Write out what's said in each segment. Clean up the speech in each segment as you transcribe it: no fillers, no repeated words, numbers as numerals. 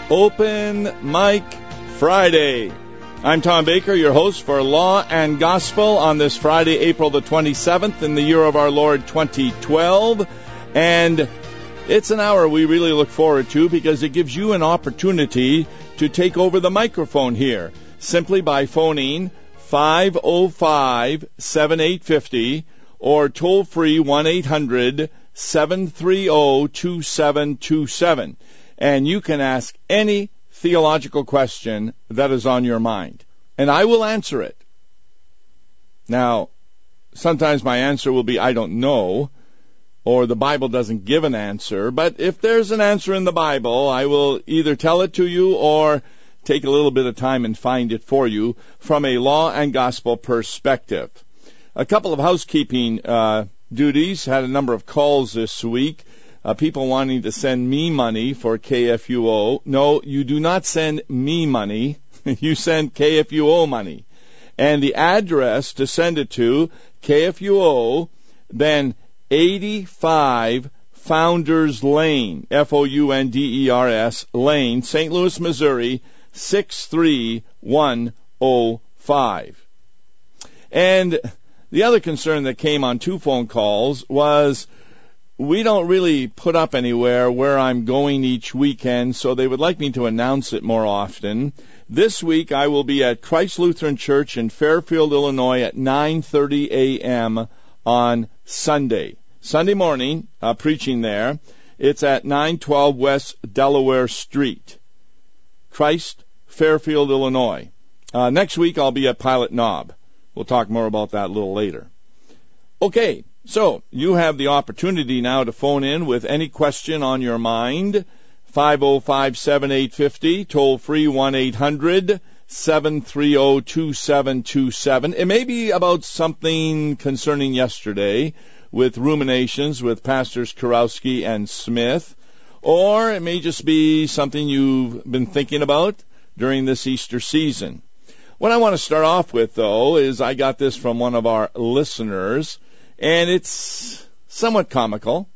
Open Mic Friday. I'm Tom Baker, your host for Law and Gospel on this Friday, April the 27th in the year of our Lord 2012. And it's an hour we really look forward to because it gives you an opportunity to take over the microphone here simply by phoning 505-7850 or toll-free 1-800-730-2727. And you can ask any theological question that is on your mind, and I will answer it. Now, sometimes my answer will be, I don't know, or the Bible doesn't give an answer, but if there's an answer in the Bible, I will either tell it to you or take a little bit of time and find it for you from a law and gospel perspective. A couple of housekeeping duties, had a number of calls this week. People wanting to send me money for KFUO. No, you do not send me money. You send KFUO money. And the address to send it to, KFUO, then 85 Founders Lane, Founders Lane, St. Louis, Missouri, 63105. And the other concern that came on two phone calls was, we don't really put up anywhere where I'm going each weekend, so they would like me to announce it more often. This week I will be at Christ Lutheran Church in Fairfield, Illinois at 9:30 a.m. on Sunday. Sunday morning, preaching there. It's at 912 West Delaware Street. Christ, Fairfield, Illinois. Next week I'll be at Pilot Knob. We'll talk more about that a little later. Okay. So, you have the opportunity now to phone in with any question on your mind. 505-7850, toll free 1-800-730-2727. It may be about something concerning yesterday with ruminations with Pastors Kurowski and Smith, or it may just be something you've been thinking about during this Easter season. What I want to start off with, though, is I got this from one of our listeners, and it's somewhat comical.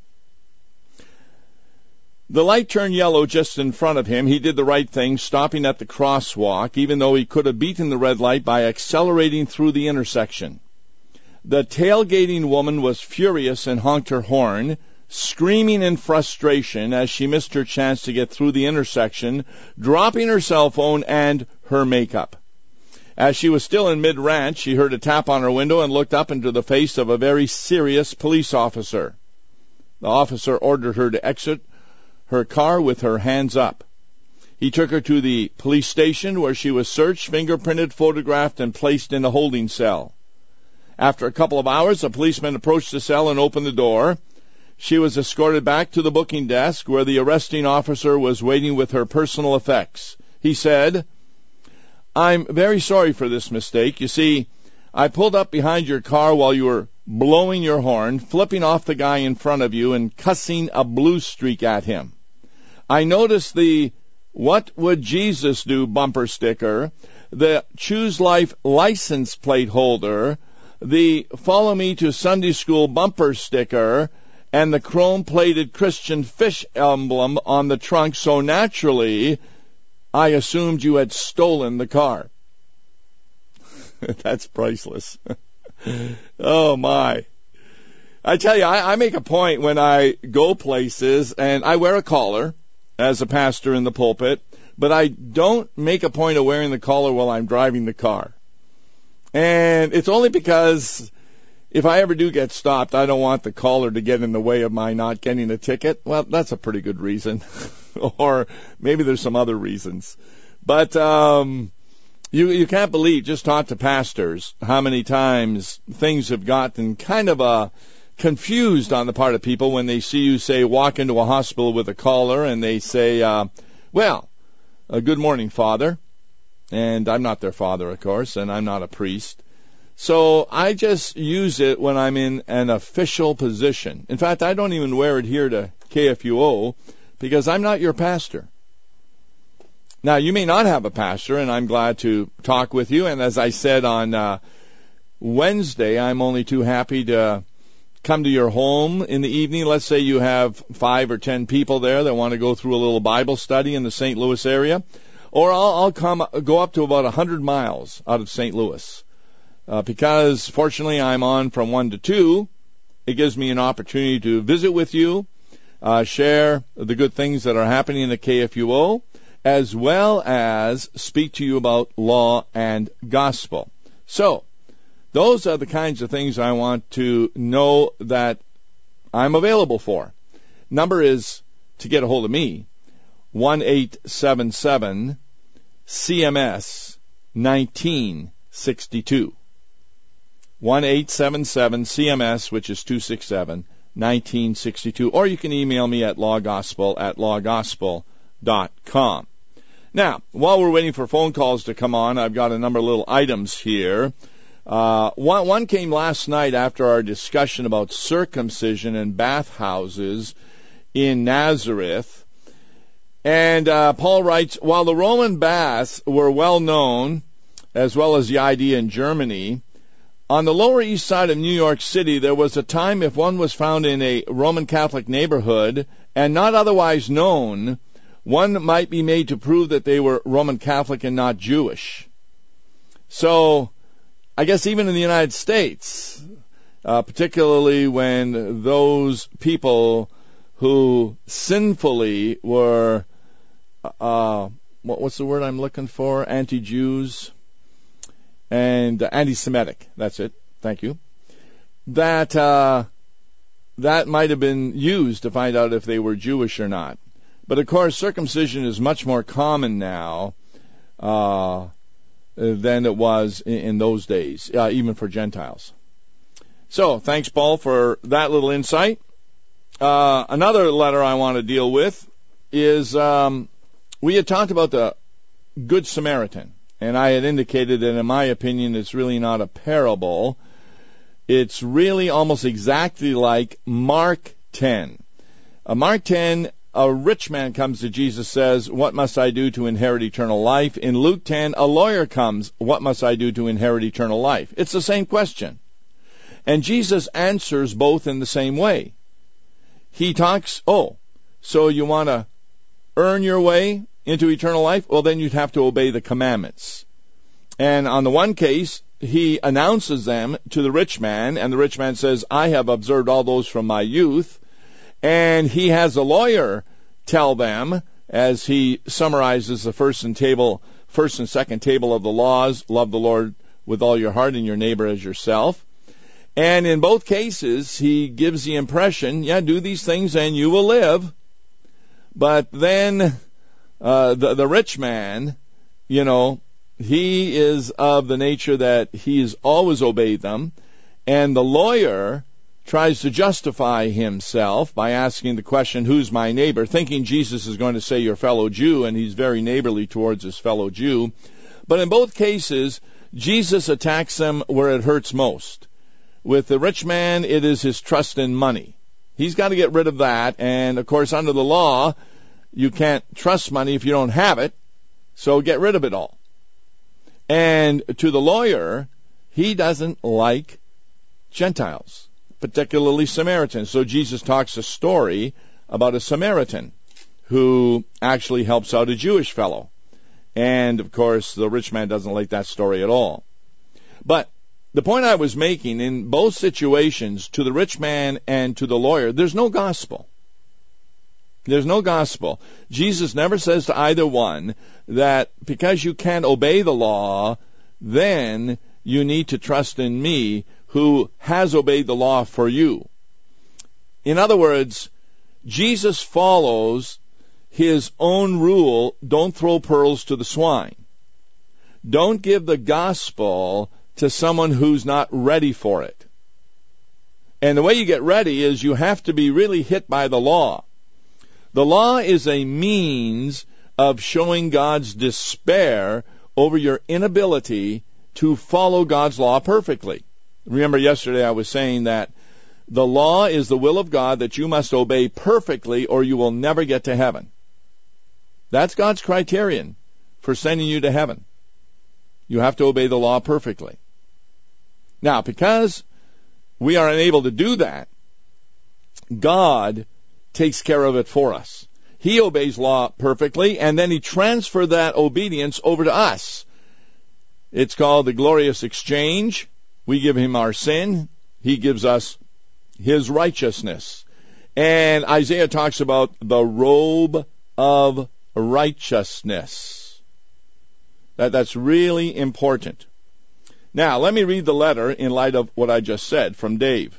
The light turned yellow just in front of him. He did the right thing, stopping at the crosswalk, even though he could have beaten the red light by accelerating through the intersection. The tailgating woman was furious and honked her horn, screaming in frustration as she missed her chance to get through the intersection, dropping her cell phone and her makeup. As she was still in mid-rant, she heard a tap on her window and looked up into the face of a very serious police officer. The officer ordered her to exit her car with her hands up. He took her to the police station where she was searched, fingerprinted, photographed, and placed in a holding cell. After a couple of hours, a policeman approached the cell and opened the door. She was escorted back to the booking desk where the arresting officer was waiting with her personal effects. He said, "I'm very sorry for this mistake. You see, I pulled up behind your car while you were blowing your horn, flipping off the guy in front of you, and cussing a blue streak at him. I noticed the 'What Would Jesus Do' bumper sticker, the Choose Life license plate holder, the 'Follow Me to Sunday School' bumper sticker, and the chrome-plated Christian fish emblem on the trunk, so naturally I assumed you had stolen the car." That's priceless. Oh, my. I tell you, I make a point when I go places, and I wear a collar as a pastor in the pulpit, but I don't make a point of wearing the collar while I'm driving the car. And it's only because if I ever do get stopped, I don't want the collar to get in the way of my not getting a ticket. Well, that's a pretty good reason. Or maybe there's some other reasons. But you can't believe, just talk to pastors, how many times things have gotten kind of confused on the part of people when they see you, say, walk into a hospital with a collar, and they say, good morning, Father. And I'm not their father, of course, and I'm not a priest. So I just use it when I'm in an official position. In fact, I don't even wear it here to KFUO because I'm not your pastor. Now, you may not have a pastor, and I'm glad to talk with you. And as I said on Wednesday, I'm only too happy to come to your home in the evening. Let's say you have 5 or 10 people there that want to go through a little Bible study in the St. Louis area. Or I'll go up to about 100 miles out of St. Louis. Because fortunately I'm on from 1 to 2. It gives me an opportunity to visit with you, share the good things that are happening in the KFUO, as well as speak to you about law and gospel. So, those are the kinds of things I want to know that I'm available for. Number is, to get a hold of me, 1-877-CMS-1962. 1-877-CMS, which is 267-1962. Or you can email me at lawgospel@lawgospel.com. Now, while we're waiting for phone calls to come on, I've got a number of little items here. One came last night after our discussion about circumcision and bathhouses in Nazareth. And Paul writes, while the Roman baths were well known, as well as the idea in Germany, on the Lower East Side of New York City, there was a time if one was found in a Roman Catholic neighborhood and not otherwise known, one might be made to prove that they were Roman Catholic and not Jewish. So, I guess even in the United States, particularly when those people who sinfully were, what's the word I'm looking for? Anti-Jews and anti-Semitic. That's it. Thank you. That might have been used to find out if they were Jewish or not. But of course, circumcision is much more common now than it was in those days, even for Gentiles. So, thanks, Paul, for that little insight. Another letter I want to deal with is we had talked about the Good Samaritan, and I had indicated that, in my opinion, it's really not a parable. It's really almost exactly like Mark 10. Mark 10, a rich man comes to Jesus, says, "What must I do to inherit eternal life?" In Luke 10, a lawyer comes, "What must I do to inherit eternal life?" It's the same question. And Jesus answers both in the same way. He talks, so you want to earn your way into eternal life? Well, then you'd have to obey the commandments. And on the one case, he announces them to the rich man, and the rich man says, "I have observed all those from my youth." And he has a lawyer tell them, as he summarizes the first and second table of the laws, love the Lord with all your heart and your neighbor as yourself. And in both cases, he gives the impression, do these things and you will live. But then the rich man, he is of the nature that he's always obeyed them. And the lawyer tries to justify himself by asking the question, "Who's my neighbor?" thinking Jesus is going to say your fellow Jew, and he's very neighborly towards his fellow Jew. But in both cases, Jesus attacks them where it hurts most. With the rich man, it is his trust in money. He's got to get rid of that, and of course, under the law, you can't trust money if you don't have it, so get rid of it all. And to the lawyer, he doesn't like Gentiles, particularly Samaritans. So Jesus talks a story about a Samaritan who actually helps out a Jewish fellow. And, of course, the rich man doesn't like that story at all. But the point I was making, in both situations, to the rich man and to the lawyer, there's no gospel. There's no gospel. Jesus never says to either one that because you can't obey the law, then you need to trust in me who has obeyed the law for you. In other words, Jesus follows his own rule, don't throw pearls to the swine. Don't give the gospel to someone who's not ready for it. And the way you get ready is you have to be really hit by the law. The law is a means of showing God's despair over your inability to follow God's law perfectly. Remember yesterday I was saying that the law is the will of God that you must obey perfectly or you will never get to heaven. That's God's criterion for sending you to heaven. You have to obey the law perfectly. Now, because we are unable to do that, God takes care of it for us. He obeys law perfectly, and then he transferred that obedience over to us. It's called the glorious exchange. We give him our sin. He gives us his righteousness. And Isaiah talks about the robe of righteousness. That's really important. Now, let me read the letter in light of what I just said from Dave.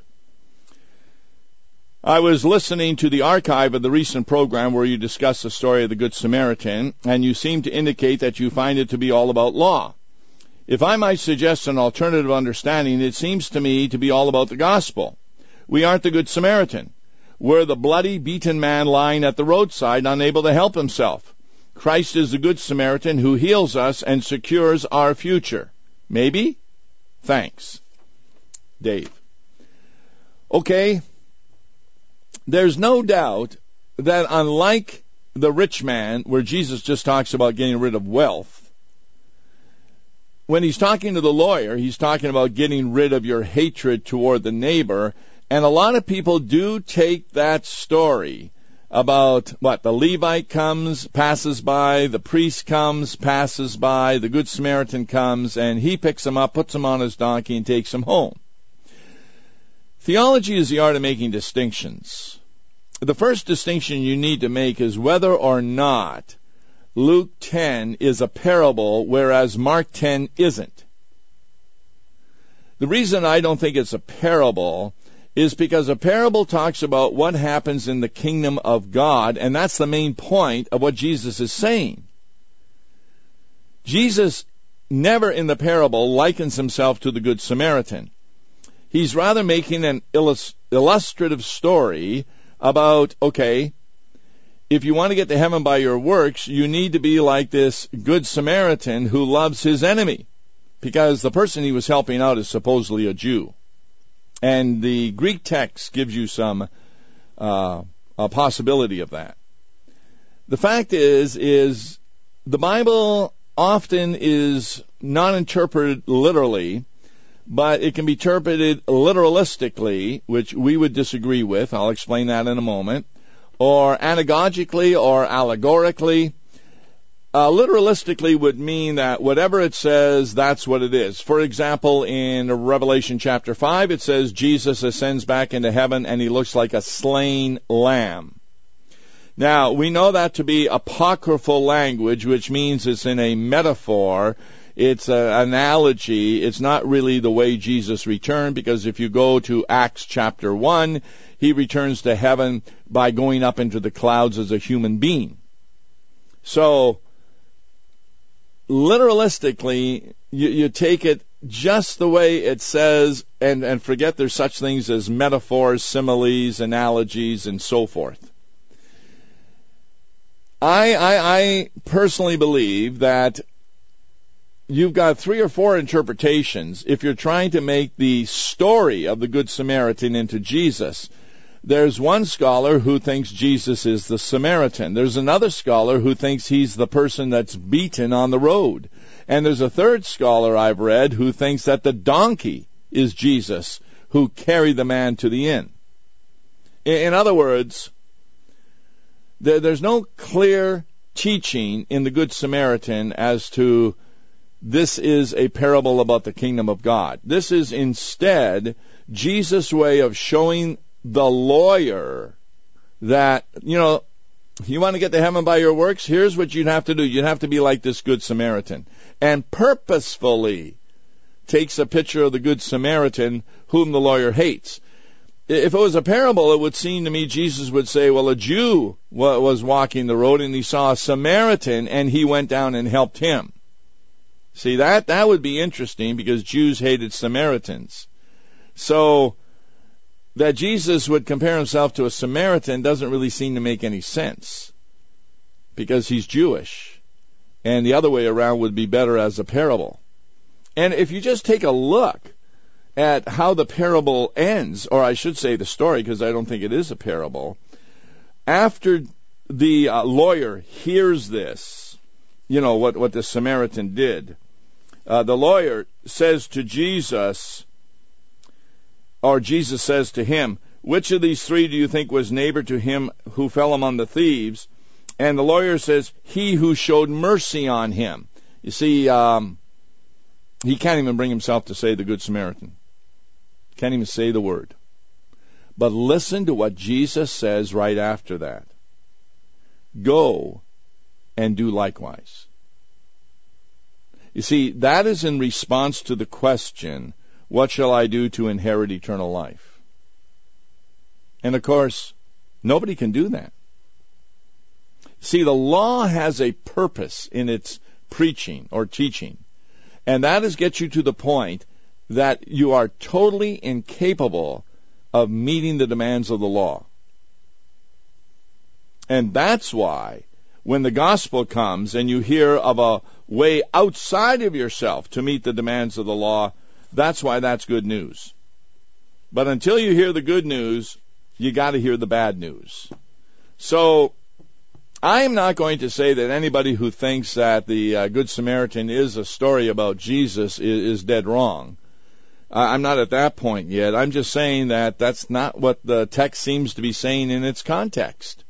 I was listening to the archive of the recent program where you discussed the story of the Good Samaritan, and you seem to indicate that you find it to be all about law. If I might suggest an alternative understanding, it seems to me to be all about the gospel. We aren't the Good Samaritan. We're the bloody, beaten man lying at the roadside, unable to help himself. Christ is the Good Samaritan who heals us and secures our future. Maybe? Thanks. Dave. Okay. There's no doubt that unlike the rich man, where Jesus just talks about getting rid of wealth, when he's talking to the lawyer, he's talking about getting rid of your hatred toward the neighbor. And a lot of people do take that story about the Levite comes, passes by, the priest comes, passes by, the Good Samaritan comes, and he picks him up, puts him on his donkey, and takes him home. Theology is the art of making distinctions. The first distinction you need to make is whether or not Luke 10 is a parable, whereas Mark 10 isn't. The reason I don't think it's a parable is because a parable talks about what happens in the kingdom of God, and that's the main point of what Jesus is saying. Jesus never in the parable likens himself to the Good Samaritan. He's rather making an illustrative story about, okay, if you want to get to heaven by your works, you need to be like this Good Samaritan who loves his enemy, because the person he was helping out is supposedly a Jew. And the Greek text gives you some a possibility of that. The fact is the Bible often is not interpreted literally, but it can be interpreted literalistically, which we would disagree with. I'll explain that in a moment. Or anagogically or allegorically. Literalistically would mean that whatever it says, that's what it is. For example, in Revelation chapter 5, it says Jesus ascends back into heaven and he looks like a slain lamb. Now, we know that to be apocryphal language, which means it's in a metaphor. It's an analogy. It's not really the way Jesus returned, because if you go to Acts chapter 1, he returns to heaven by going up into the clouds as a human being. So, literalistically, you take it just the way it says and forget there's such things as metaphors, similes, analogies, and so forth. I personally believe that you've got 3 or 4 interpretations if you're trying to make the story of the Good Samaritan into Jesus. There's one scholar who thinks Jesus is the Samaritan. There's another scholar who thinks he's the person that's beaten on the road. And there's a third scholar I've read who thinks that the donkey is Jesus who carried the man to the inn. In other words, there's no clear teaching in the Good Samaritan as to this is a parable about the kingdom of God. This is instead Jesus' way of showing the lawyer that, you want to get to heaven by your works? Here's what you'd have to do. You'd have to be like this Good Samaritan. And purposefully takes a picture of the Good Samaritan whom the lawyer hates. If it was a parable, it would seem to me Jesus would say, well, a Jew was walking the road and he saw a Samaritan and he went down and helped him. See, that would be interesting because Jews hated Samaritans. So that Jesus would compare himself to a Samaritan doesn't really seem to make any sense because he's Jewish. And the other way around would be better as a parable. And if you just take a look at how the parable ends, or I should say the story, because I don't think it is a parable, after the lawyer hears this, what the Samaritan did, the lawyer says to Jesus, or Jesus says to him, which of these three do you think was neighbor to him who fell among the thieves? And the lawyer says, he who showed mercy on him. You see, he can't even bring himself to say the Good Samaritan. Can't even say the word. But listen to what Jesus says right after that. Go and do likewise. You see, that is in response to the question, what shall I do to inherit eternal life? And of course, nobody can do that. See, the law has a purpose in its preaching or teaching, and that is get you to the point that you are totally incapable of meeting the demands of the law. And that's why when the gospel comes and you hear of a way outside of yourself to meet the demands of the law, that's why that's good news. But until you hear the good news, you got to hear the bad news. So I am not going to say that anybody who thinks that the Good Samaritan is a story about Jesus is dead wrong. I'm not at that point yet. I'm just saying that that's not what the text seems to be saying in its context.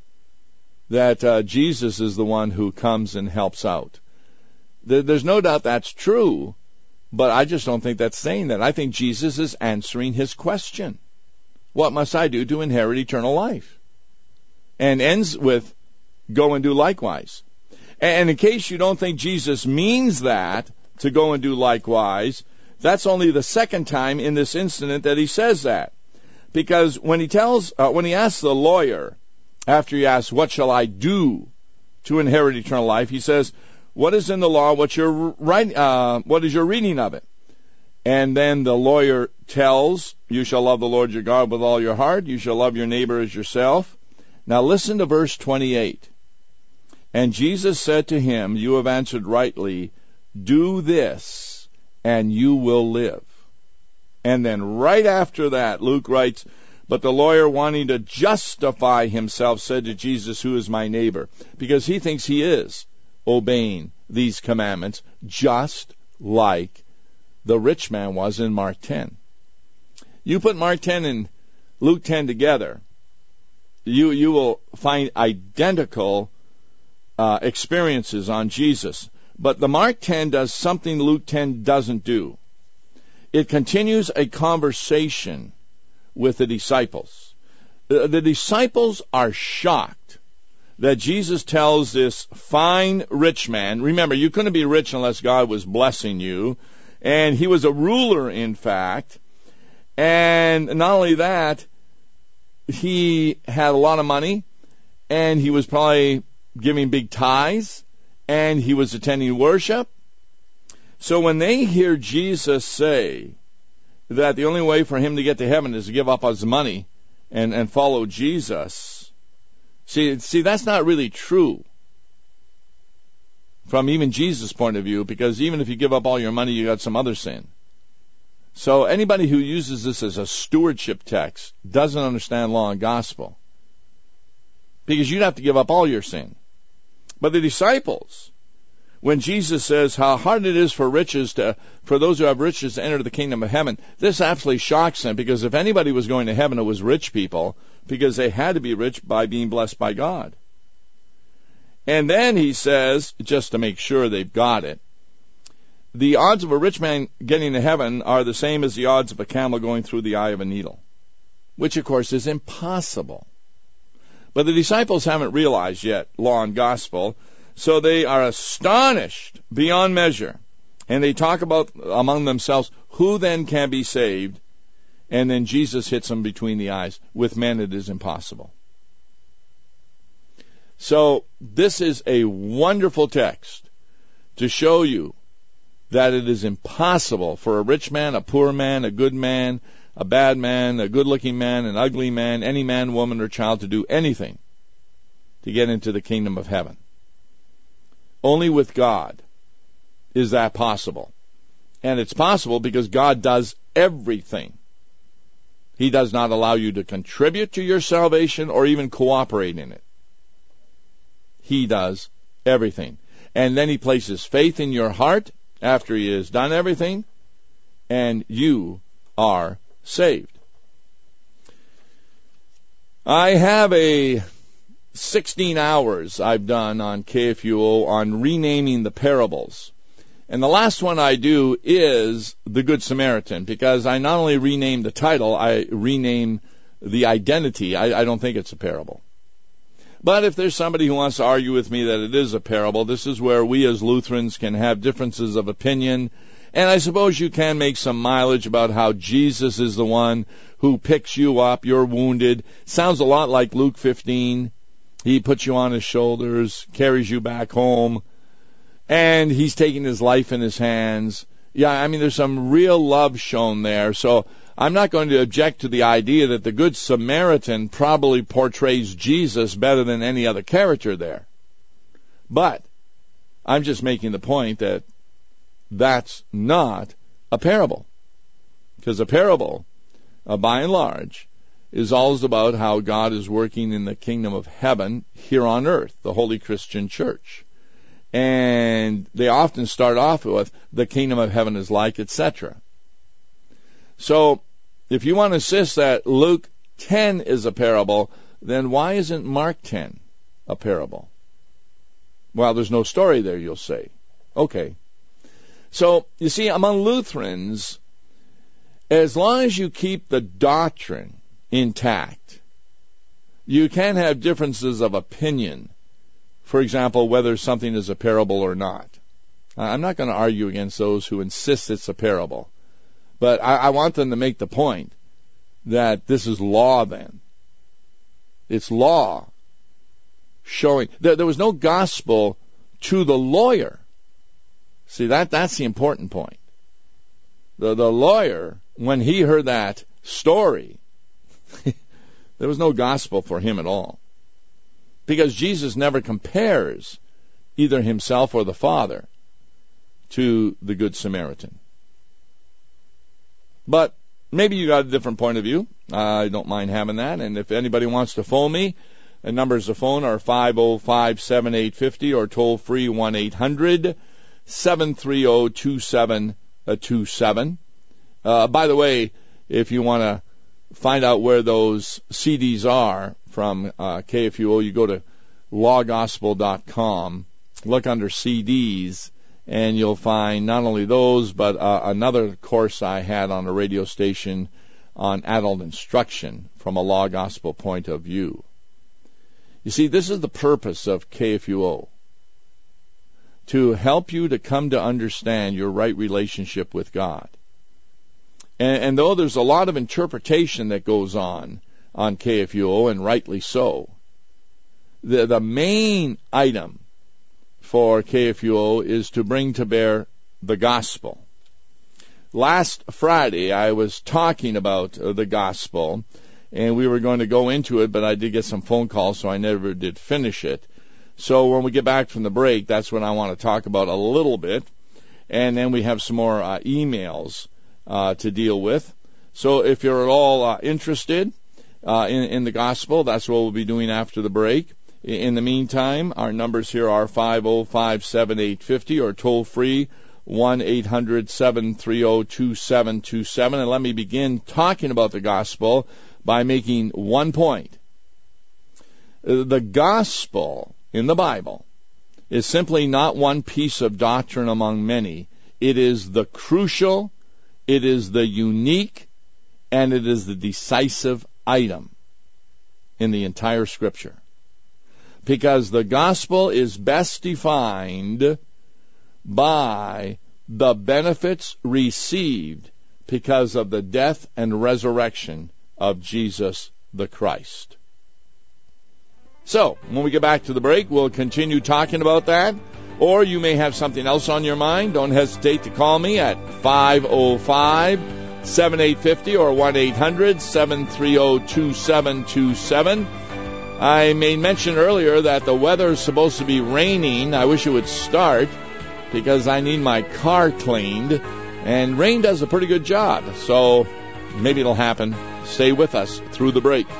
That Jesus is the one who comes and helps out. There's no doubt that's true, but I just don't think that's saying that. I think Jesus is answering his question. What must I do to inherit eternal life? And ends with, go and do likewise. And in case you don't think Jesus means that, to go and do likewise, that's only the second time in this incident that he says that. Because when he asks the lawyer, after he asks, what shall I do to inherit eternal life? He says, what is in the law? What is your reading of it? And then the lawyer tells, you shall love the Lord your God with all your heart. You shall love your neighbor as yourself. Now listen to verse 28. And Jesus said to him, you have answered rightly. Do this, and you will live. And then right after that, Luke writes, but the lawyer, wanting to justify himself, said to Jesus, who is my neighbor? Because he thinks he is obeying these commandments, just like the rich man was in Mark 10. You put Mark 10 and Luke 10 together, you will find identical experiences on Jesus. But the Mark 10 does something Luke 10 doesn't do. It continues a conversation with the disciples. The disciples are shocked that Jesus tells this fine rich man, remember, you couldn't be rich unless God was blessing you, and he was a ruler, in fact, and not only that, he had a lot of money, and he was probably giving big tithes, and he was attending worship. So when they hear Jesus say that the only way for him to get to heaven is to give up his money and follow Jesus, see, that's not really true from even Jesus' point of view, because even if you give up all your money, you got some other sin. So anybody who uses this as a stewardship text doesn't understand law and gospel, because you'd have to give up all your sin. But the disciples, when Jesus says how hard it is for those who have riches to enter the kingdom of heaven, this absolutely shocks them, because if anybody was going to heaven, it was rich people, because they had to be rich by being blessed by God. And then he says, just to make sure they've got it, the odds of a rich man getting to heaven are the same as the odds of a camel going through the eye of a needle, which of course is impossible. But the disciples haven't realized yet law and gospel, so they are astonished beyond measure. And they talk about among themselves, who then can be saved? And then Jesus hits them between the eyes. With men it is impossible. So this is a wonderful text to show you that it is impossible for a rich man, a poor man, a good man, a bad man, a good-looking man, an ugly man, any man, woman, or child to do anything to get into the kingdom of heaven. Only with God is that possible. And it's possible because God does everything. He does not allow you to contribute to your salvation or even cooperate in it. He does everything. And then he places faith in your heart after he has done everything, and you are saved. I have a 16 hours I've done on KFUO on renaming the parables. And the last one I do is the Good Samaritan, because I not only rename the title, I rename the identity. I don't think it's a parable. But if there's somebody who wants to argue with me that it is a parable, this is where we as Lutherans can have differences of opinion. And I suppose you can make some mileage about how Jesus is the one who picks you up, you're wounded. Sounds a lot like Luke 15. He puts you on his shoulders, carries you back home, and he's taking his life in his hands. Yeah, I mean, there's some real love shown there. So I'm not going to object to the idea that the Good Samaritan probably portrays Jesus better than any other character there. But I'm just making the point that that's not a parable. Because a parable, by and large, is always about how God is working in the kingdom of heaven here on earth, the Holy Christian Church. And they often start off with the kingdom of heaven is like, etc. So if you want to insist that Luke 10 is a parable, then why isn't Mark 10 a parable? Well, there's no story there, you'll say. Okay. So, you see, among Lutherans, as long as you keep the doctrine intact, you can have differences of opinion. For example, whether something is a parable or not. I'm not going to argue against those who insist it's a parable. But I want them to make the point that this is law then. It's law showing. There was no gospel to the lawyer. See, that's the important point. The lawyer, when he heard that story, there was no gospel for him at all. Because Jesus never compares either himself or the Father to the Good Samaritan. But maybe you got a different point of view. I don't mind having that. And if anybody wants to phone me, the numbers of phone are 505-7850 or toll free 1-800-730-2727. By the way, if you want to find out where those CDs are from KFUO, you go to lawgospel.com, look under CDs, and you'll find not only those, but another course I had on a radio station on adult instruction from a law gospel point of view. You see, this is the purpose of KFUO, to help you to come to understand your right relationship with God. And though there's a lot of interpretation that goes on KFUO, and rightly so, the main item for KFUO is to bring to bear the gospel. Last Friday, I was talking about the gospel, and we were going to go into it, but I did get some phone calls, so I never did finish it. So when we get back from the break, that's what I want to talk about a little bit, and then we have some more emails to deal with. So if you're at all interested in the gospel, that's what we'll be doing after the break. In the meantime, our numbers here are 505-7850 or toll free 1-800-730-2727. And let me begin talking about the gospel by making one point. The gospel in the Bible is simply not one piece of doctrine among many. It is the crucial, it is the unique, and it is the decisive item in the entire Scripture. Because the gospel is best defined by the benefits received because of the death and resurrection of Jesus the Christ. So, when we get back to the break, we'll continue talking about that. Or you may have something else on your mind. Don't hesitate to call me at 505-7850 or 1-800-730-2727. I made mention earlier that the weather is supposed to be raining. I wish it would start because I need my car cleaned. And rain does a pretty good job. So maybe it'll happen. Stay with us through the break.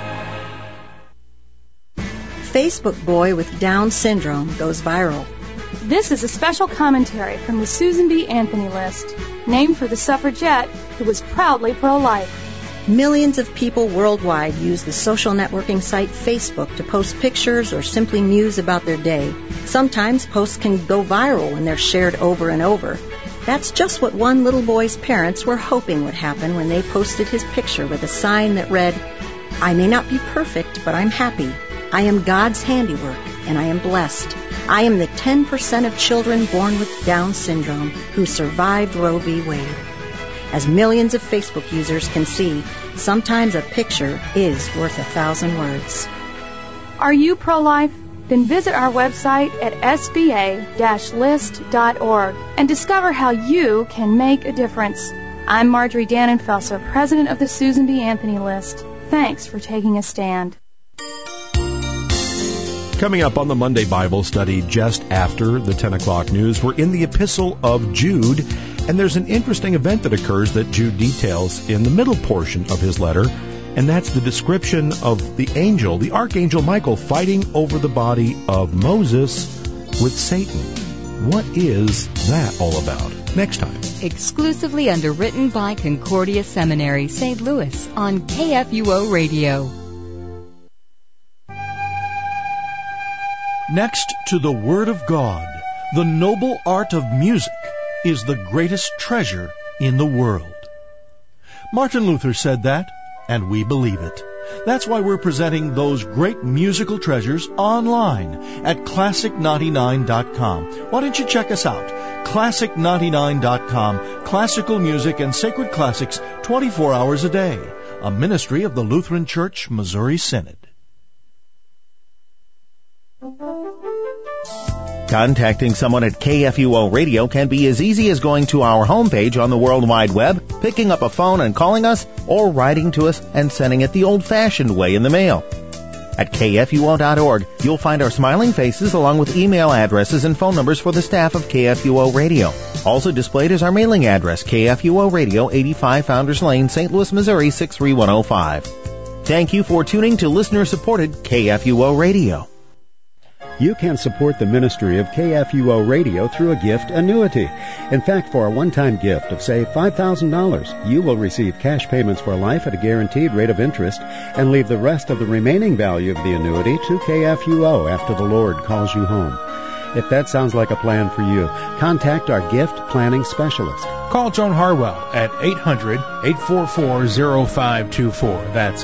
Facebook boy with Down syndrome goes viral. This is a special commentary from the Susan B. Anthony list, named for the suffragette who was proudly pro-life. Millions of people worldwide use the social networking site Facebook to post pictures or simply muse about their day. Sometimes posts can go viral when they're shared over and over. That's just what one little boy's parents were hoping would happen when they posted his picture with a sign that read, "I may not be perfect, but I'm happy. I am God's handiwork, and I am blessed. I am the 10% of children born with Down syndrome who survived Roe v. Wade." As millions of Facebook users can see, sometimes a picture is worth 1,000 words. Are you pro-life? Then visit our website at sba-list.org and discover how you can make a difference. I'm Marjorie Dannenfelser, president of the Susan B. Anthony List. Thanks for taking a stand. Coming up on the Monday Bible study just after the 10 o'clock news, we're in the Epistle of Jude, and there's an interesting event that occurs that Jude details in the middle portion of his letter, and that's the description of the angel, the archangel Michael, fighting over the body of Moses with Satan. What is that all about? Next time. Exclusively underwritten by Concordia Seminary, St. Louis, on KFUO Radio. Next to the Word of God, the noble art of music is the greatest treasure in the world. Martin Luther said that, and we believe it. That's why we're presenting those great musical treasures online at Classic99.com. Why don't you check us out? Classic99.com, classical music and sacred classics 24 hours a day. A ministry of the Lutheran Church, Missouri Synod. Contacting someone at KFUO Radio can be as easy as going to our homepage on the World Wide Web, picking up a phone and calling us, or writing to us and sending it the old-fashioned way in the mail. At KFUO.org, you'll find our smiling faces along with email addresses and phone numbers for the staff of KFUO Radio. Also displayed is our mailing address, KFUO Radio, 85 Founders Lane, St. Louis, Missouri, 63105. Thank you for tuning to listener-supported KFUO Radio. You can support the ministry of KFUO Radio through a gift annuity. In fact, for a one-time gift of, say, $5,000, you will receive cash payments for life at a guaranteed rate of interest and leave the rest of the remaining value of the annuity to KFUO after the Lord calls you home. If that sounds like a plan for you, contact our gift planning specialist. Call Joan Harwell at 800-844-0524. That's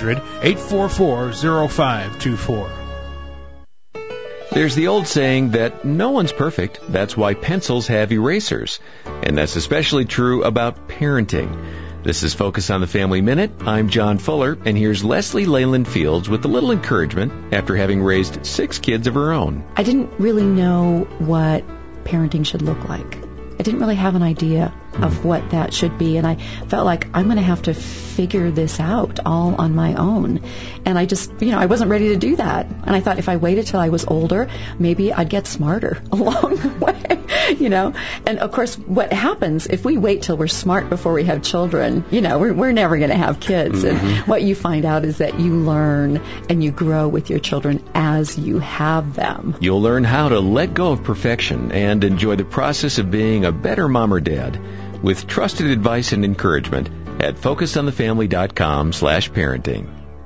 800-844-0524. There's the old saying that no one's perfect. That's why pencils have erasers. And that's especially true about parenting. This is Focus on the Family Minute. I'm John Fuller, and here's Leslie Leyland Fields with a little encouragement after having raised 6 kids of her own. I didn't really know what parenting should look like. I didn't really have an idea of what that should be, and I felt like I'm going to have to figure this out all on my own. And I just, I wasn't ready to do that. And I thought if I waited till I was older, maybe I'd get smarter along the way, And of course, what happens if we wait till we're smart before we have children, we're never going to have kids. Mm-hmm. And what you find out is that you learn and you grow with your children as you have them. You'll learn how to let go of perfection and enjoy the process of being a better mom or dad with trusted advice and encouragement at FocusOnTheFamily.com/parenting.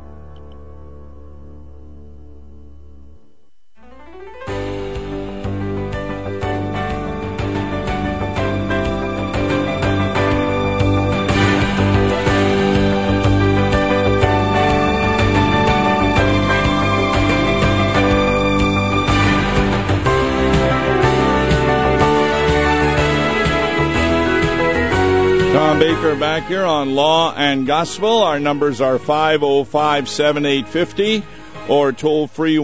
Baker back here on Law and Gospel. Our numbers are 505-7850 or toll-free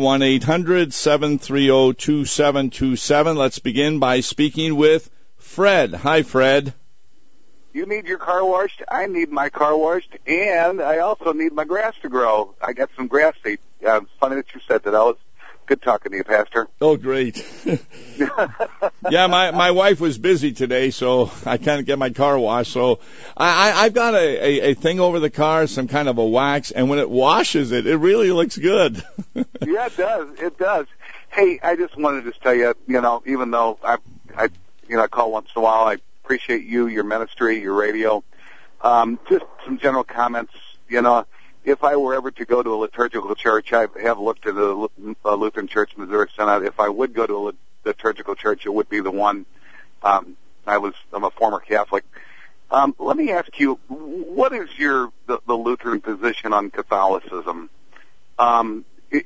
1-800-730-2727. Let's begin by speaking with Fred. Hi, Fred. You need your car washed, I need my car washed, and I also need my grass to grow. I got some grass seed. It's funny that you said that. I was good talking to you, Pastor. Oh, great. Yeah, my wife was busy today, so I can't get my car washed. So I've got a thing over the car, some kind of a wax, and when it washes it, it really looks good. Yeah, it does. It does. Hey, I just wanted to tell you, even though I call once in a while, I appreciate you, your ministry, your radio. Just some general comments. If I were ever to go to a liturgical church, I have looked at a Lutheran Church, Missouri Synod. If I would go to a liturgical church, it would be the one. I'm a former Catholic. Let me ask you, what is the Lutheran position on Catholicism? Do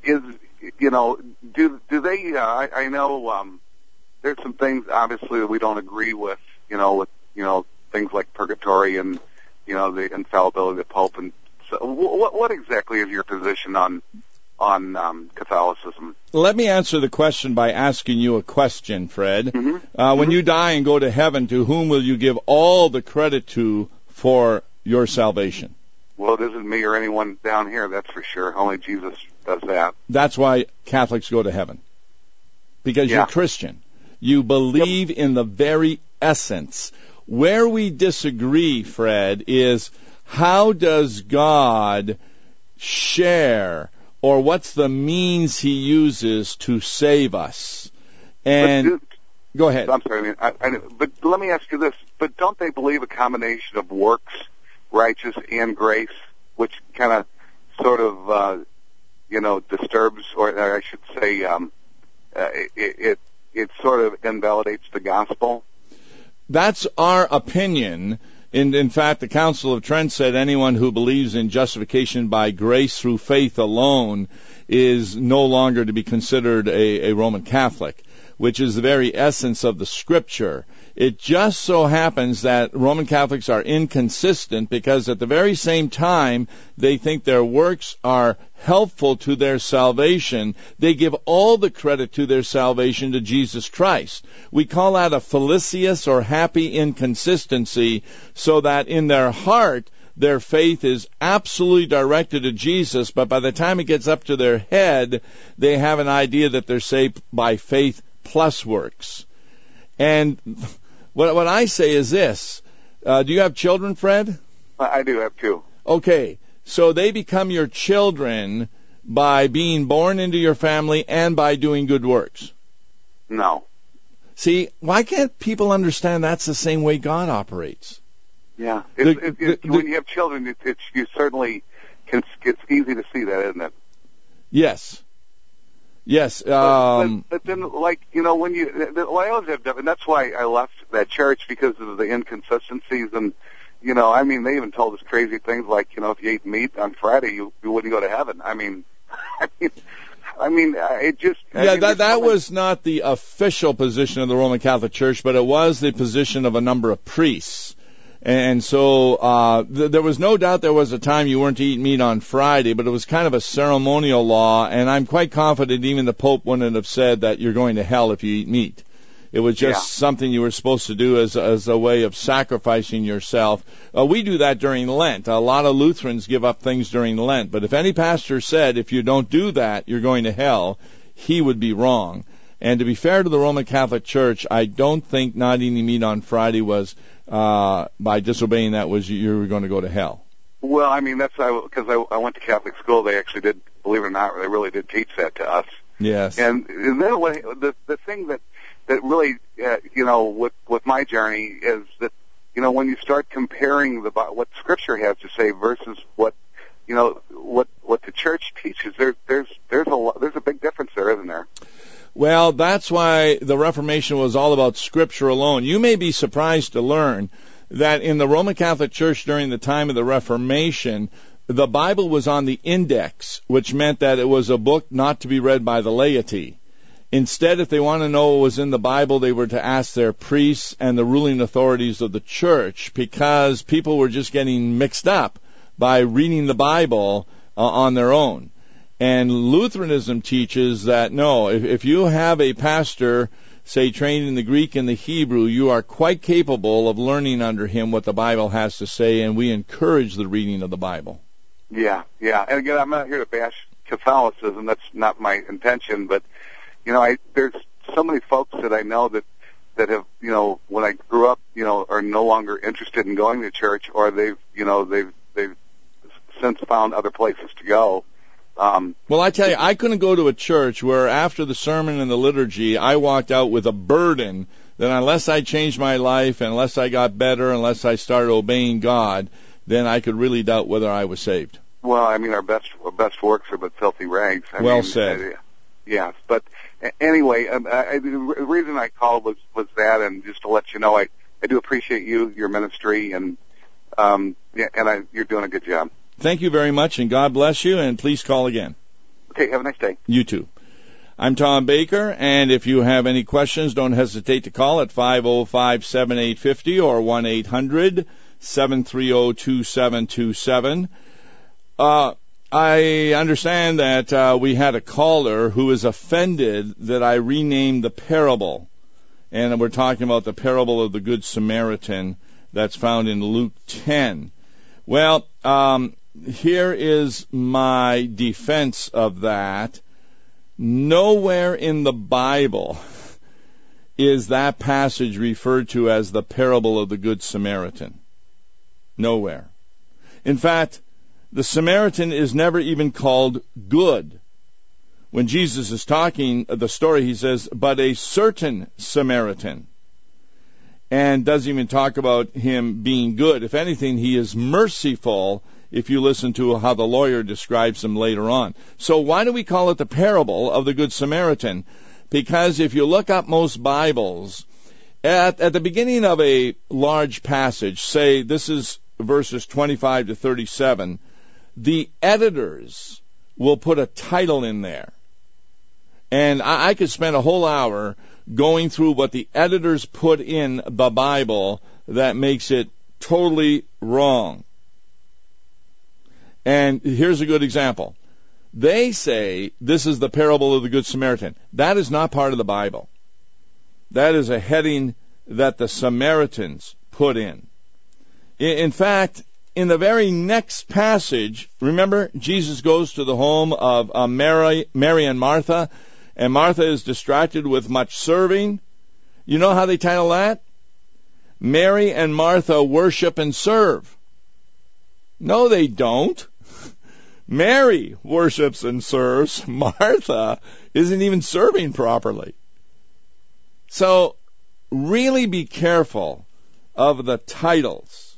they? I know there's some things obviously that we don't agree with. Things like purgatory and the infallibility of the Pope. And so, what exactly is your position on Catholicism? Let me answer the question by asking you a question, Fred. Mm-hmm. When you die and go to heaven, to whom will you give all the credit to for your salvation? Well, it isn't me or anyone down here, that's for sure. Only Jesus does that. That's why Catholics go to heaven. Because you're Christian. You believe in the very essence. Where we disagree, Fred, is how does God share, or what's the means he uses to save us? And go ahead. I'm sorry, but let me ask you this. But don't they believe a combination of works, righteous, and grace, which kind of sort of, disturbs, or I should say, it sort of invalidates the gospel? That's our opinion. In fact, the Council of Trent said anyone who believes in justification by grace through faith alone is no longer to be considered a Roman Catholic, which is the very essence of the Scripture. It just so happens that Roman Catholics are inconsistent because at the very same time they think their works are helpful to their salvation, they give all the credit to their salvation to Jesus Christ. We call that a fallacious or happy inconsistency, so that in their heart their faith is absolutely directed to Jesus, but by the time it gets up to their head, they have an idea that they're saved by faith plus works. And what I say is this. Do you have children, Fred? I do have two. Okay. So they become your children by being born into your family and by doing good works? No. See, why can't people understand that's the same way God operates? Yeah. When you have children, you certainly can. It's easy to see that, isn't it? Yes. Yes. But then, when I always have, and that's why I left that church, because of the inconsistencies. And, they even told us crazy things like, if you ate meat on Friday, you wouldn't go to heaven. It just... that was not the official position of the Roman Catholic Church, but it was the position of a number of priests. And so there was no doubt there was a time you weren't to eat meat on Friday, but it was kind of a ceremonial law, and I'm quite confident even the Pope wouldn't have said that you're going to hell if you eat meat. It was just something you were supposed to do as a way of sacrificing yourself. We do that during Lent. A lot of Lutherans give up things during Lent, but if any pastor said if you don't do that, you're going to hell, he would be wrong. And to be fair to the Roman Catholic Church, I don't think not eating meat on Friday was... by disobeying that was you were going to go to hell. Well, that's because I went to Catholic school. They actually did, believe it or not, they really did teach that to us. Yes. And then the thing that really, with my journey is that, when you start comparing what Scripture has to say versus what the Church teaches, there's a big difference there, isn't there? Well, that's why the Reformation was all about Scripture alone. You may be surprised to learn that in the Roman Catholic Church during the time of the Reformation, the Bible was on the index, which meant that it was a book not to be read by the laity. Instead, if they want to know what was in the Bible, they were to ask their priests and the ruling authorities of the church, because people were just getting mixed up by reading the Bible on their own. And Lutheranism teaches that, no, if you have a pastor, say, trained in the Greek and the Hebrew, you are quite capable of learning under him what the Bible has to say, and we encourage the reading of the Bible. Yeah. And again, I'm not here to bash Catholicism. That's not my intention. But, there's so many folks that I know that have, when I grew up, are no longer interested in going to church, or they've since found other places to go. Well, I tell you, I couldn't go to a church where after the sermon and the liturgy, I walked out with a burden that unless I changed my life, unless I got better, unless I started obeying God, then I could really doubt whether I was saved. Well, I mean, our best works are but filthy rags. Well said. Yes, but anyway, the reason I called was that, and just to let you know, I do appreciate your ministry, and you're doing a good job. Thank you very much, and God bless you, and please call again. Okay, have a nice day. You too. I'm Tom Baker, and if you have any questions, don't hesitate to call at 505-7850 or 1-800-730-2727. I understand that we had a caller who is offended that I renamed the parable, and we're talking about the parable of the Good Samaritan that's found in Luke 10. Well, here is my defense of that. Nowhere in the Bible is that passage referred to as the parable of the Good Samaritan. Nowhere. In fact, the Samaritan is never even called good. When Jesus is talking the story, he says, but a certain Samaritan. And doesn't even talk about him being good. If anything, he is merciful if you listen to how the lawyer describes him later on. So why do we call it the parable of the Good Samaritan? Because if you look up most Bibles, at the beginning of a large passage, say this is verses 25 to 37, the editors will put a title in there. And I could spend a whole hour going through what the editors put in the Bible that makes it totally wrong. And here's a good example. They say this is the parable of the Good Samaritan. That is not part of the Bible. That is a heading that the Samaritans put in. In fact, in the very next passage, remember, Jesus goes to the home of Mary and Martha, and Martha is distracted with much serving. You know how they title that? Mary and Martha worship and serve. No, they don't. Mary worships and serves. Martha isn't even serving properly. So really be careful of the titles,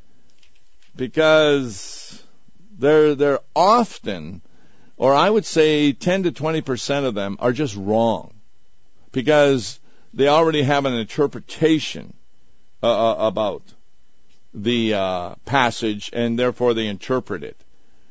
because they're often, or I would say 10 to 20% of them are just wrong, because they already have an interpretation about the passage, and therefore they interpret it.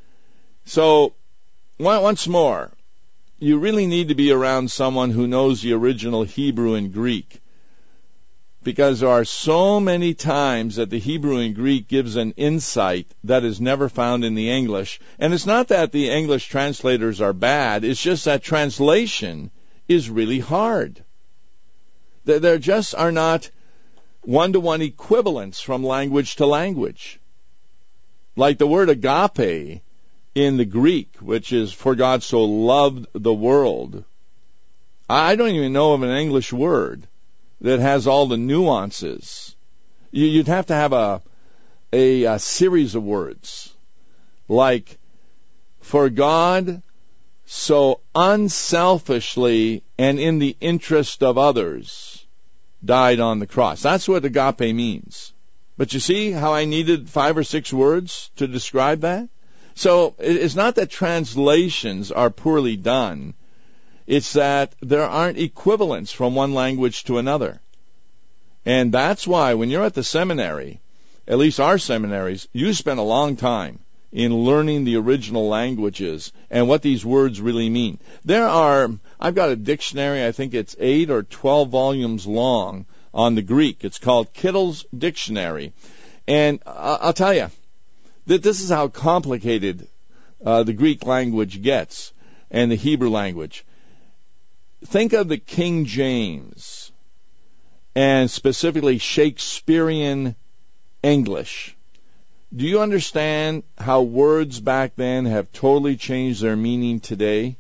So, once more, you really need to be around someone who knows the original Hebrew and Greek, because there are so many times that the Hebrew and Greek gives an insight that is never found in the English. And it's not that the English translators are bad, it's just that translation is really hard. There just are not one-to-one equivalents from language to language. Like the word agape in the Greek, which is for God so loved the world. I don't even know of an English word that has all the nuances. You'd have to have a series of words, like, for God so unselfishly and in the interest of others died on the cross. That's what agape means. But you see how I needed 5 or 6 words to describe that? So it's not that translations are poorly done. It's that there aren't equivalents from one language to another. And that's why when you're at the seminary, at least our seminaries, you spend a long time in learning the original languages and what these words really mean. I've got a dictionary, I think it's 8 or 12 volumes long on the Greek. It's called Kittle's Dictionary. And I'll tell you, that this is how complicated the Greek language gets and the Hebrew language. Think of the King James and specifically Shakespearean English. Do you understand how words back then have totally changed their meaning today?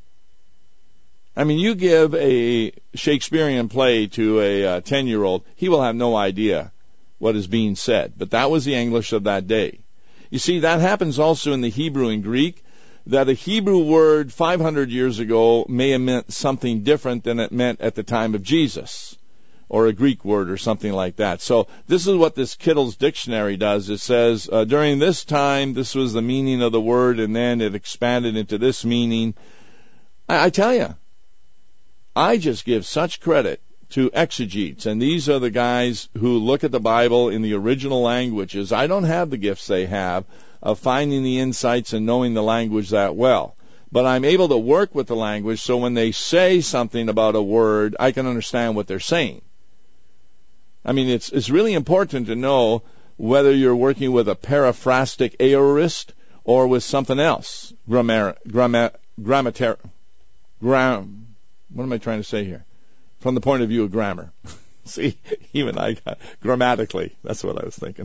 I mean, you give a Shakespearean play to a 10-year-old, he will have no idea what is being said. But that was the English of that day. You see, that happens also in the Hebrew and Greek. that a Hebrew word 500 years ago may have meant something different than it meant at the time of Jesus, or a Greek word or something like that. So this is what this Kittle's Dictionary does. It says, during this time, this was the meaning of the word, and then it expanded into this meaning. I tell you, I just give such credit to exegetes, and these are the guys who look at the Bible in the original languages. I don't have the gifts they have of finding the insights and knowing the language that well. But I'm able to work with the language, so when they say something about a word, I can understand what they're saying. I mean, it's really important to know whether you're working with a paraphrastic aorist or with something else. What am I trying to say here? From the point of view of grammar. See, even I got grammatically. That's what I was thinking.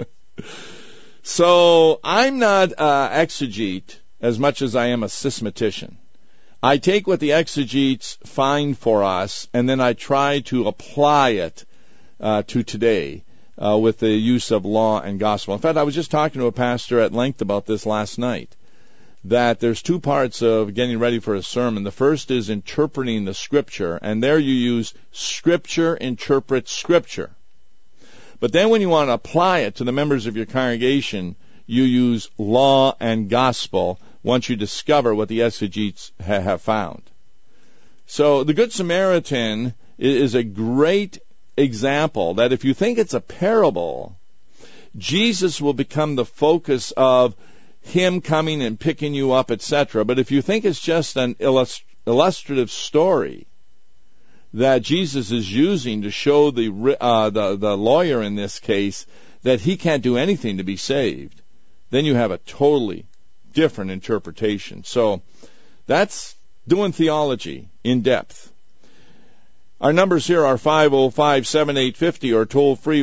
So I'm not exegete as much as I am a systematician. I take what the exegetes find for us, and then I try to apply it to today with the use of law and gospel. In fact, I was just talking to a pastor at length about this last night, that there's two parts of getting ready for a sermon. The first is interpreting the Scripture, and there you use Scripture interprets Scripture. But then when you want to apply it to the members of your congregation, you use law and gospel once you discover what the exegetes have found. So the Good Samaritan is a great example that if you think it's a parable, Jesus will become the focus of him coming and picking you up, etc. But if you think it's just an illustrative story that Jesus is using to show the lawyer in this case that he can't do anything to be saved, then you have a totally different interpretation. So that's doing theology in depth. Our numbers here are 505-7850 or toll-free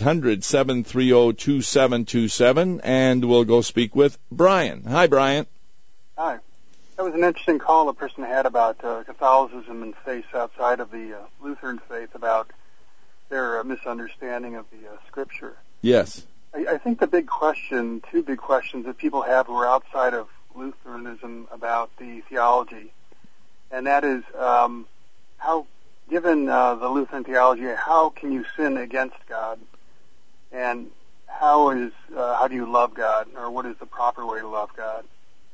1-800-730-2727, and we'll go speak with Brian. Hi, Brian. Hi. That was an interesting call a person had about Catholicism and faith outside of the Lutheran faith, about their misunderstanding of the Scripture. Yes. I think the big question, two big questions that people have who are outside of Lutheranism about the theology, and that is how, given the Lutheran theology, how can you sin against God, and how do you love God, or what is the proper way to love God?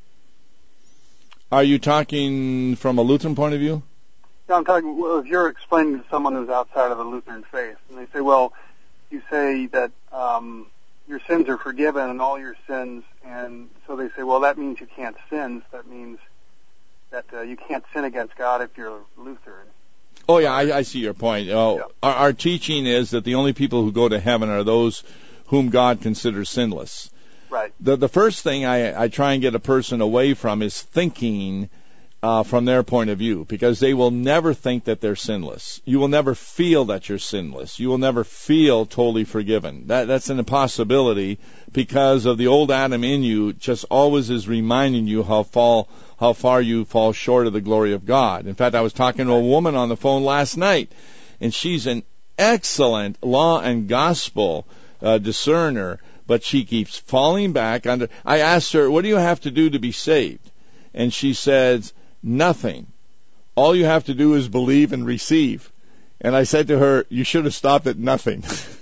Are you talking from a Lutheran point of view? No, I'm talking, well, if you're explaining to someone who's outside of the Lutheran faith, and they say, well, you say that your sins are forgiven and all your sins, and so they say, well, that means you can't sin. So that means that you can't sin against God if you're Lutheran. Oh, yeah, I see your point. Yeah. Our teaching is that the only people who go to heaven are those whom God considers sinless. Right. The first thing I try and get a person away from is thinking from their point of view, because they will never think that they're sinless. You will never feel that you're sinless. You will never feel totally forgiven. That's an impossibility, because of the old Adam in you just always is reminding you how far you fall short of the glory of God. In fact, I was talking to a woman on the phone last night, and she's an excellent law and gospel discerner, but she keeps falling back under. I asked her, what do you have to do to be saved? And she says, nothing. All you have to do is believe and receive. And I said to her, you should have stopped at nothing.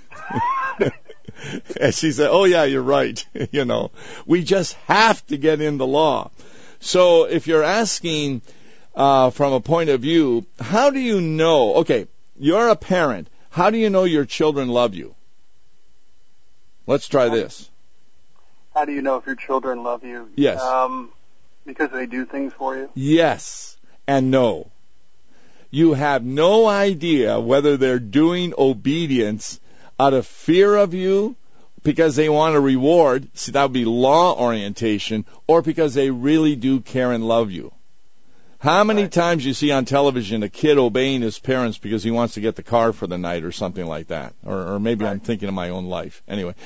And she said, oh yeah, you're right. We just have to get in the law. So if you're asking from a point of view, how do you know? Okay, you're a parent. How do you know your children love you? Let's try this. How do you know if your children love you? Yes. Because they do things for you? Yes and no. You have no idea whether they're doing obedience out of fear of you, because they want a reward, see, that would be law orientation, or because they really do care and love you. How many times you see on television a kid obeying his parents because he wants to get the car for the night or something like that? Or maybe I'm thinking of my own life. Anyway,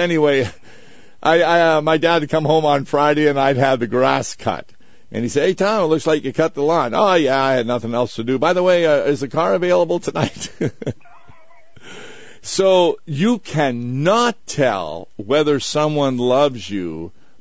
my dad would come home on Friday and I'd have the grass cut. And he'd say, hey, Tom, it looks like you cut the lawn. Oh, yeah, I had nothing else to do. By the way, is the car available tonight? So you cannot tell whether someone loves you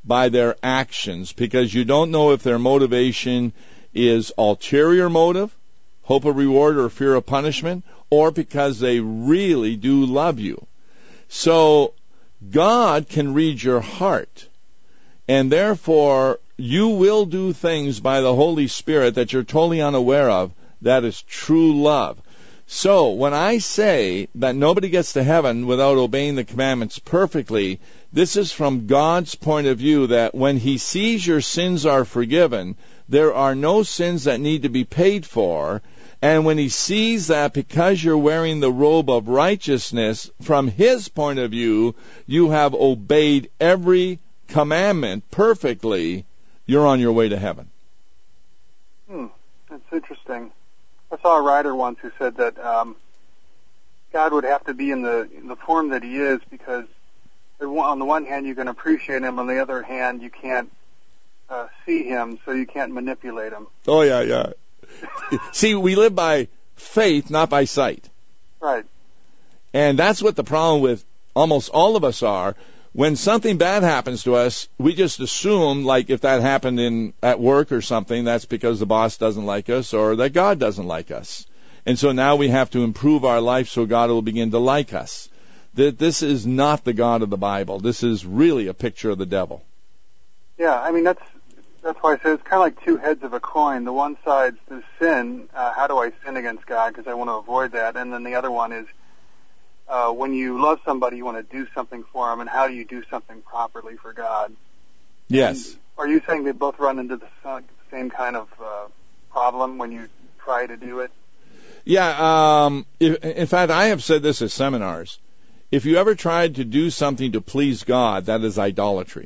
by their actions, because you don't know if their motivation is ulterior motive, hope of reward or fear of punishment, or because they really do love you. So God can read your heart, and therefore you will do things by the Holy Spirit that you're totally unaware of. That is true love. So when I say that nobody gets to heaven without obeying the commandments perfectly, this is from God's point of view, that when He sees your sins are forgiven, there are no sins that need to be paid for. And when He sees that because you're wearing the robe of righteousness, from His point of view, you have obeyed every commandment perfectly, you're on your way to heaven. That's interesting. I saw a writer once who said that God would have to be in the form that He is, because on the one hand you can appreciate Him, on the other hand you can't see Him, so you can't manipulate Him. Oh, yeah. See, we live by faith, not by sight. Right. And that's what the problem with almost all of us are. When something bad happens to us, we just assume, like if that happened at work or something, that's because the boss doesn't like us or that God doesn't like us. And so now we have to improve our life so God will begin to like us. This is not the God of the Bible. This is really a picture of the devil. Yeah, I mean, that's why I say it's kind of like two heads of a coin. The one side's the sin. How do I sin against God? Because I want to avoid that. And then the other one is, when you love somebody, you want to do something for them, and how do you do something properly for God? Yes. And are you saying they both run into the same kind of problem when you try to do it? Yeah. In fact, I have said this at seminars. If you ever tried to do something to please God, that is idolatry.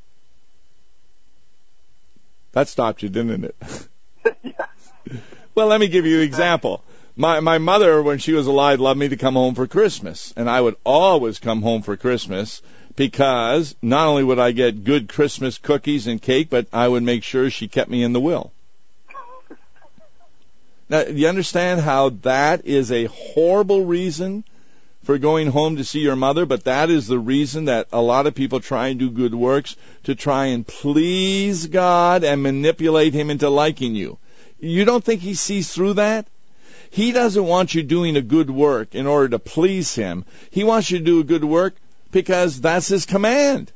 That stopped you, didn't it? Yeah. Well, let me give you an example. My mother, when she was alive, loved me to come home for Christmas. And I would always come home for Christmas because not only would I get good Christmas cookies and cake, but I would make sure she kept me in the will. Now, do you understand how that is a horrible reason for going home to see your mother? But that is the reason that a lot of people try and do good works to try and please God and manipulate Him into liking you. You don't think He sees through that? He doesn't want you doing a good work in order to please Him. He wants you to do a good work because that's His command,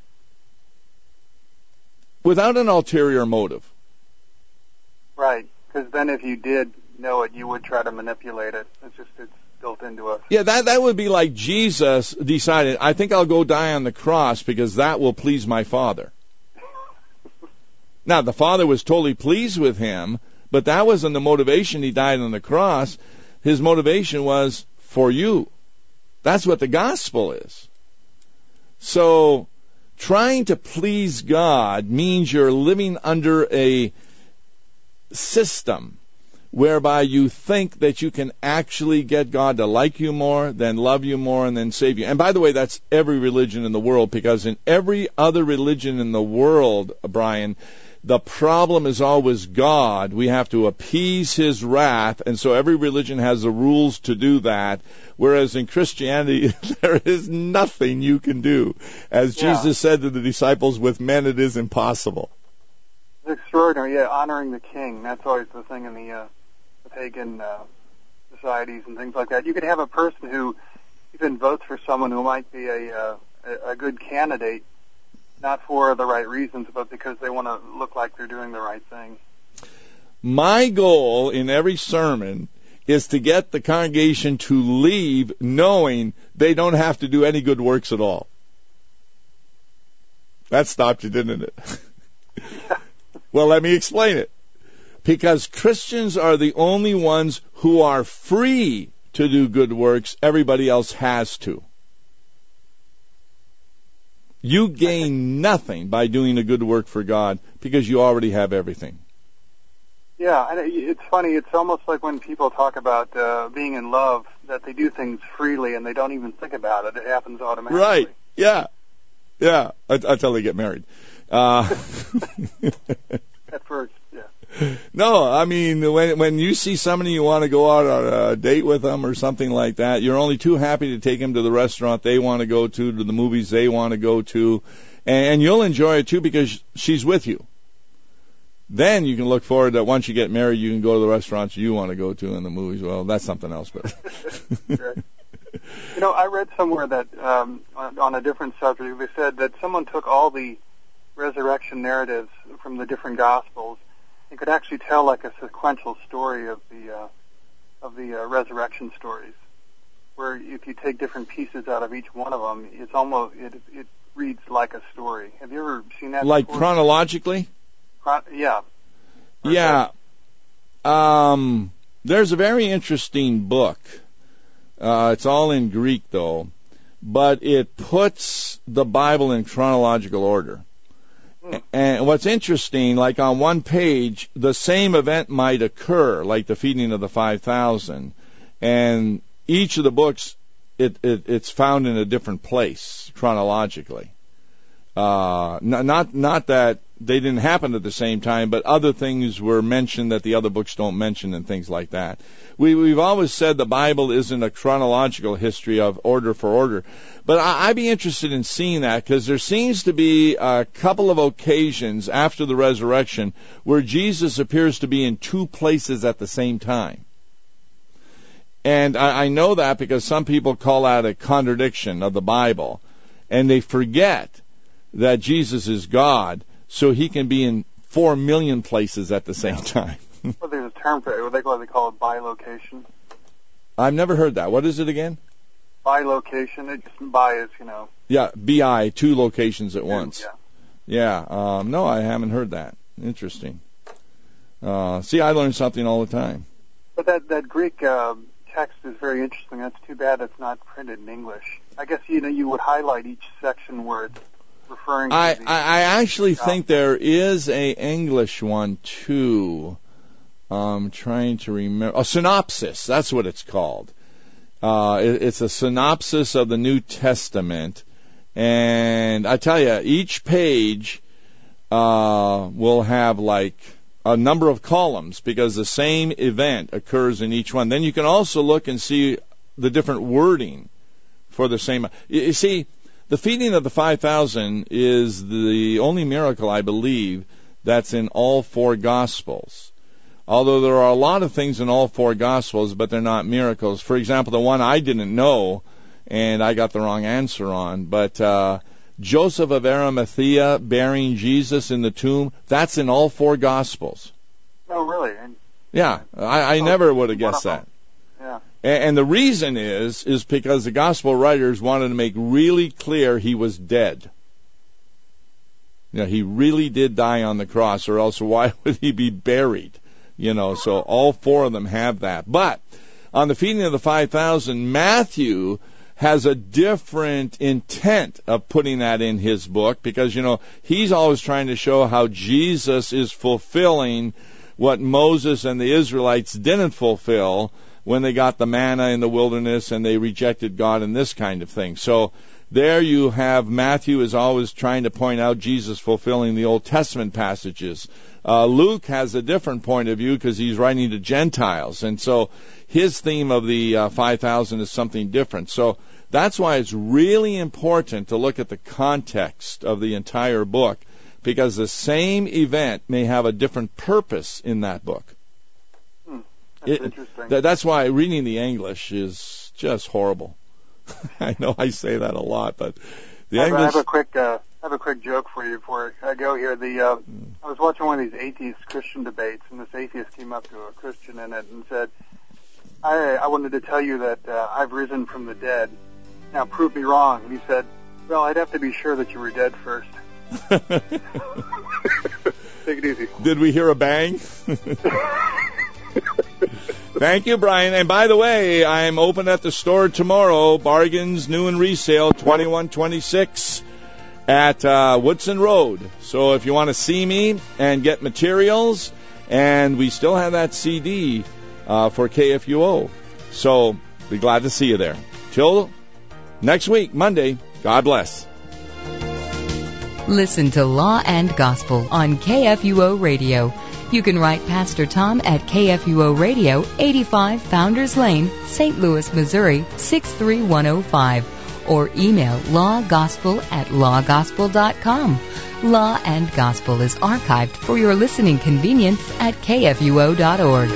without an ulterior motive. Right, because then if you did know it, you would try to manipulate it. It's built into us. Yeah, that would be like Jesus decided, I think I'll go die on the cross because that will please my Father. Now, the Father was totally pleased with Him, but that wasn't the motivation He died on the cross. His motivation was for you. That's what the gospel is. So, trying to please God means you're living under a system whereby you think that you can actually get God to like you more, then love you more, and then save you. And by the way, that's every religion in the world, because in every other religion in the world, Brian, the problem is always God. We have to appease His wrath, and so every religion has the rules to do that, whereas in Christianity, there is nothing you can do. As Jesus said to the disciples, with men it is impossible. It's extraordinary, yeah, honoring the king. That's always the thing in the pagan societies and things like that. You could have a person who even votes for someone who might be a good candidate, not for the right reasons, but because they want to look like they're doing the right thing. My goal in every sermon is to get the congregation to leave knowing they don't have to do any good works at all. That stopped you, didn't it? Yeah. Well, let me explain it. Because Christians are the only ones who are free to do good works. Everybody else has to. You gain nothing by doing a good work for God because you already have everything. Yeah, and it's funny. It's almost like when people talk about being in love, that they do things freely and they don't even think about it. It happens automatically. Right. Yeah. Yeah. Until they get married. At first, yeah. No, I mean, when you see somebody you want to go out on a date with them or something like that, you're only too happy to take them to the restaurant they want to go to the movies they want to go to, And you'll enjoy it too because she's with you. Then you can look forward that once you get married, you can go to the restaurants you want to go to and the movies. Well, that's something else. But Right. You know, I read somewhere that on a different subject, they said that someone took all the resurrection narratives from the different Gospels and could actually tell like a sequential story of the resurrection stories, where if you take different pieces out of each one of them, it's almost it reads like a story. Have you ever seen that? Like before? chronologically? Yeah. Yeah. There's a very interesting book. It's all in Greek, though, but it puts the Bible in chronological order. And what's interesting, like on one page, the same event might occur, like the feeding of the 5,000, and each of the books, it's found in a different place chronologically. Not that they didn't happen at the same time, but other things were mentioned that the other books don't mention and things like that. We've always said the Bible isn't a chronological history of order for order, but I'd be interested in seeing that because there seems to be a couple of occasions after the resurrection where Jesus appears to be in two places at the same time. And I know that because some people call that a contradiction of the Bible, and they forget that Jesus is God, so he can be in 4 million places at the same time. Well, there's a term for it. They call it bilocation. I've never heard that. What is it again? Bilocation. It just bi is, you know. Yeah, BI, two locations at once. Yeah. Yeah. No, I haven't heard that. Interesting. See, I learn something all the time. But that Greek text is very interesting. That's too bad it's not printed in English. I guess, you would highlight each section where it's referring to I actually think there is a English one, too. I'm trying to remember. A synopsis, that's what it's called. It's a synopsis of the New Testament. And I tell you, each page will have like a number of columns because the same event occurs in each one. Then you can also look and see the different wording for the same. You see, the feeding of the 5,000 is the only miracle, I believe, that's in all four Gospels. Although there are a lot of things in all four Gospels, but they're not miracles. For example, the one I didn't know, and I got the wrong answer on, but Joseph of Arimathea bearing Jesus in the tomb, that's in all four Gospels. Oh, really? Yeah, I never would have guessed that. Yeah. And the reason is because the Gospel writers wanted to make really clear he was dead. You know, he really did die on the cross, or else why would he be buried? You know, so all four of them have that. But on the feeding of the 5,000, Matthew has a different intent of putting that in his book because, you know, he's always trying to show how Jesus is fulfilling what Moses and the Israelites didn't fulfill when they got the manna in the wilderness and they rejected God and this kind of thing. So there you have Matthew is always trying to point out Jesus fulfilling the Old Testament passages. Luke has a different point of view because he's writing to Gentiles. And so his theme of the 5,000 is something different. So that's why it's really important to look at the context of the entire book because the same event may have a different purpose in that book. That's interesting. That's why reading the English is just horrible. I know I say that a lot, but the English. I have a quick joke for you before I go here. I was watching one of these atheist Christian debates, and this atheist came up to a Christian in it and said, "I wanted to tell you that I've risen from the dead. Now prove me wrong." And he said, "Well, I'd have to be sure that you were dead first." Take it easy. Did we hear a bang? Thank you, Brian. And by the way, I'm open at the store tomorrow. Bargains, new and resale, 2126 at Woodson Road. So if you want to see me and get materials, and we still have that CD for KFUO. So be glad to see you there. Till next week, Monday, God bless. Listen to Law and Gospel on KFUO Radio. You can write Pastor Tom at KFUO Radio, 85 Founders Lane, St. Louis, Missouri, 63105. or email lawgospel@lawgospel.com. Law and Gospel is archived for your listening convenience at kfuo.org.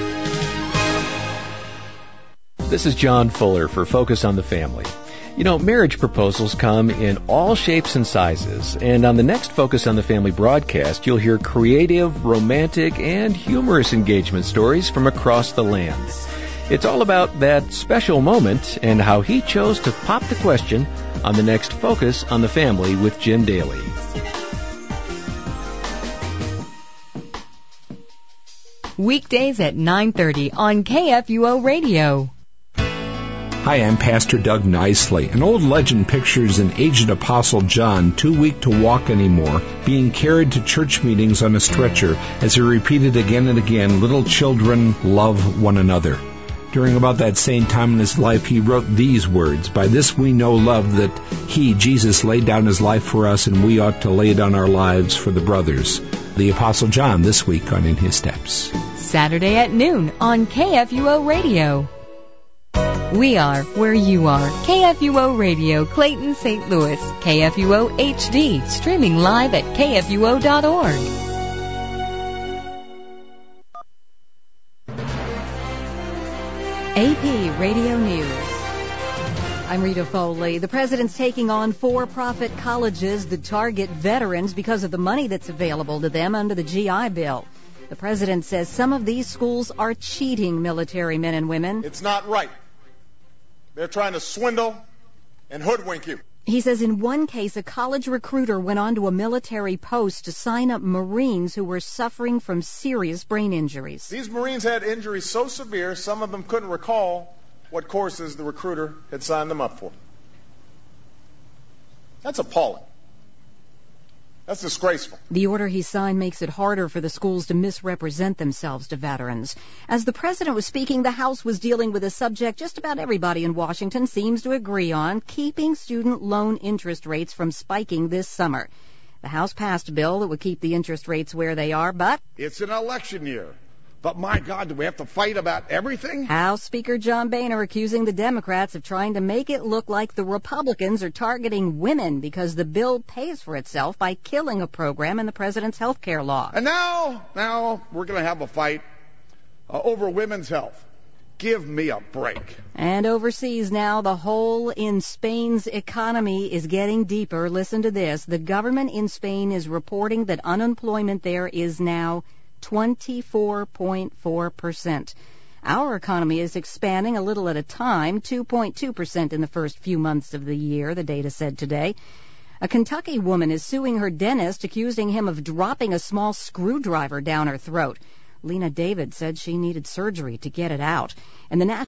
This is John Fuller for Focus on the Family. You know, marriage proposals come in all shapes and sizes, and on the next Focus on the Family broadcast, you'll hear creative, romantic, and humorous engagement stories from across the land. It's all about that special moment and how he chose to pop the question on the next Focus on the Family with Jim Daly. Weekdays at 9:30 on KFUO Radio. Hi, I'm Pastor Doug Nicely. An old legend pictures an aged apostle John, too weak to walk anymore, being carried to church meetings on a stretcher as he repeated again and again, "Little children, love one another." During about that same time in his life, he wrote these words, "By this we know love, that he, Jesus, laid down his life for us, and we ought to lay down our lives for the brothers." The Apostle John this week on In His Steps. Saturday at noon on KFUO Radio. We are where you are. KFUO Radio, Clayton, St. Louis. KFUO HD, streaming live at kfuo.org. AP Radio News. I'm Rita Foley. The president's taking on for-profit colleges that target veterans because of the money that's available to them under the GI Bill. The president says some of these schools are cheating military men and women. It's not right. They're trying to swindle and hoodwink you. He says in one case, a college recruiter went onto a military post to sign up Marines who were suffering from serious brain injuries. These Marines had injuries so severe, some of them couldn't recall what courses the recruiter had signed them up for. That's appalling. That's disgraceful. The order he signed makes it harder for the schools to misrepresent themselves to veterans. As the president was speaking, the House was dealing with a subject just about everybody in Washington seems to agree on, keeping student loan interest rates from spiking this summer. The House passed a bill that would keep the interest rates where they are, but it's an election year. But my God, do we have to fight about everything? House Speaker John Boehner accusing the Democrats of trying to make it look like the Republicans are targeting women because the bill pays for itself by killing a program in the president's health care law. And now we're going to have a fight over women's health. Give me a break. And overseas now, the hole in Spain's economy is getting deeper. Listen to this. The government in Spain is reporting that unemployment there is now 24.4%. Our economy is expanding a little at a time, 2.2% in the first few months of the year, the data said today. A Kentucky woman is suing her dentist, accusing him of dropping a small screwdriver down her throat. Lena David said she needed surgery to get it out. And the